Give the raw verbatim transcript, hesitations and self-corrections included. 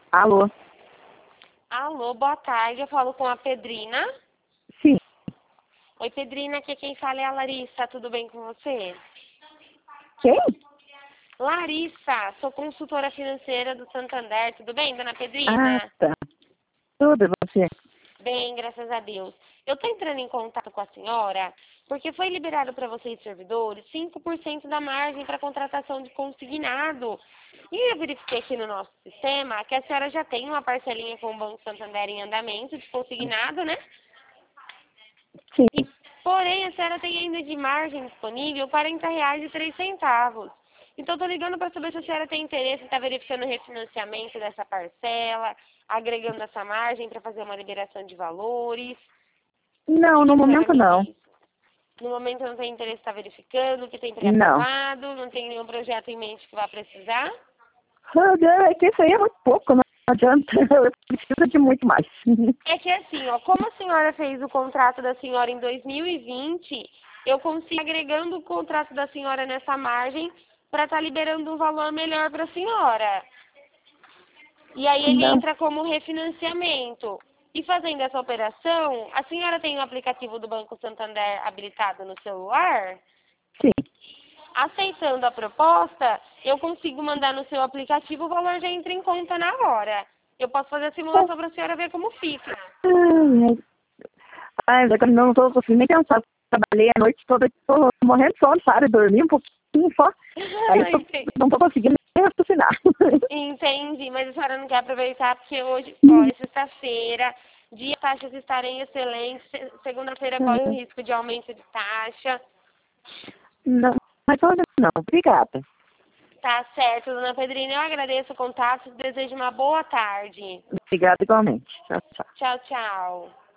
Alô? Alô, boa tarde. Eu falo com a Pedrina. Sim. Oi, Pedrina. Aqui quem fala é a Larissa. Tudo bem com você? Quem? Larissa, sou consultora financeira do Santander. Tudo bem, dona Ah, Pedrina? tá. Tudo, e você? Bem, graças a Deus. Eu estou entrando em contato com a senhora porque foi liberado para vocês, servidores, cinco por cento da margem para contratação de consignado. E eu verifiquei aqui no nosso sistema que a senhora já tem uma parcelinha com o Banco Santander em andamento de consignado, né? Sim. E, porém, a senhora tem ainda de margem disponível quarenta reais e três centavos. Então, estou ligando para saber se a senhora tem interesse em estar verificando o refinanciamento dessa parcela, agregando essa margem para fazer uma liberação de valores. Não, O que no a senhora momento me não. diz? No momento não tem interesse em estar verificando, que tem Não. pré-aprovado, não tem nenhum projeto em mente que vá precisar? Ah, É que isso aí é muito pouco, não adianta. Eu preciso de muito mais. É que assim, ó, como a senhora fez o contrato da senhora em dois mil e vinte, eu consigo agregando o contrato da senhora nessa margem para estar liberando um valor melhor para a senhora. E aí ele Não. entra como refinanciamento. E fazendo essa operação, a senhora tem o aplicativo do Banco Santander habilitado no celular? Sim. Aceitando a proposta, eu consigo mandar no seu aplicativo, o valor já entra em conta na hora. Eu posso fazer a simulação para a senhora ver como fica. Ai, ai, agora não estou conseguindo nem pensar. Trabalhei a noite toda, estou morrendo de sono, sabe? Dormi um pouquinho só. Aí eu tô- Entendi. não estou conseguindo nem raciocinar. Entendi, mas a senhora não quer aproveitar porque hoje, ó, é sexta-feira, dia taxas estarem excelentes, se- segunda-feira corre o risco de aumento de taxa. Não, mas olha, não. Obrigada. Tá certo, dona Pedrina, eu agradeço o contato e desejo uma boa tarde. Obrigada igualmente. Tchau, tchau. Tchau, tchau.